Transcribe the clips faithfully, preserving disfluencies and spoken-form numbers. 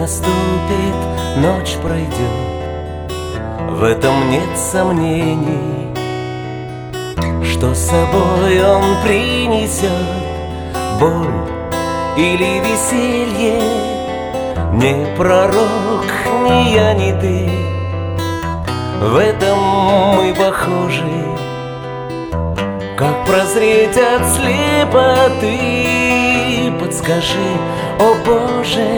наступит, ночь пройдет, в этом нет сомнений, что с собой он принесет боль или веселье. Не пророк, ни я, ни ты, в этом мы похожи. Как прозреть от слепоты, подскажи, о Боже.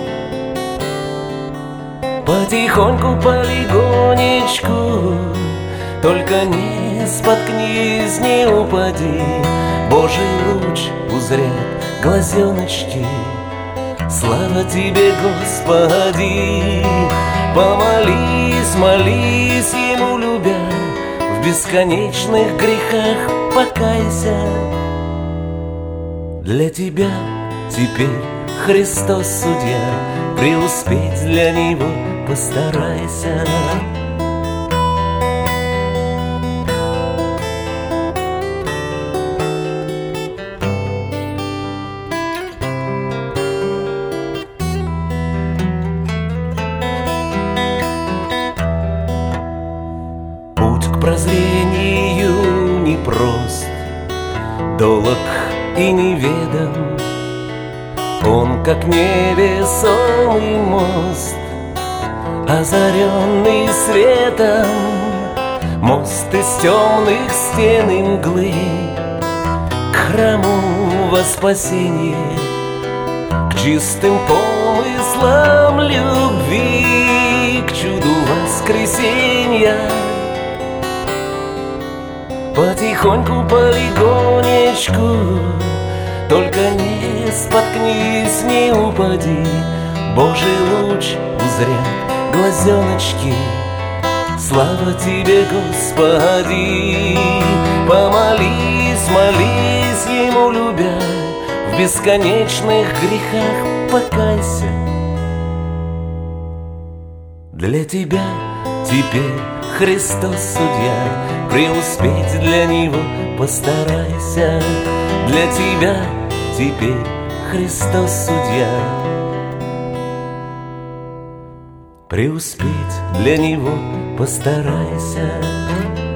Потихоньку, полигонечку, только не споткнись, не упади. Божий луч узрят глазеночки. Слава Тебе, Господи! Помолись, молись Ему, любя, в бесконечных грехах покайся. Для Тебя теперь Христос судья, преуспеть для Него постарайся. Прозрению непрост, долог и неведом. Он, как невесомый мост, озаренный светом, мост из темных стен и мглы к храму во спасение, к чистым помыслам любви, к чуду воскресенья. Потихоньку, полигонечку, только не споткнись, не упади. Божий луч узрят глазеночки. Слава Тебе, Господи! Помолись, молись Ему, любя, в бесконечных грехах покайся. Для Тебя теперь Христос судья, преуспеть для Него постарайся. Для Тебя теперь Христос судья, преуспеть для Него постарайся.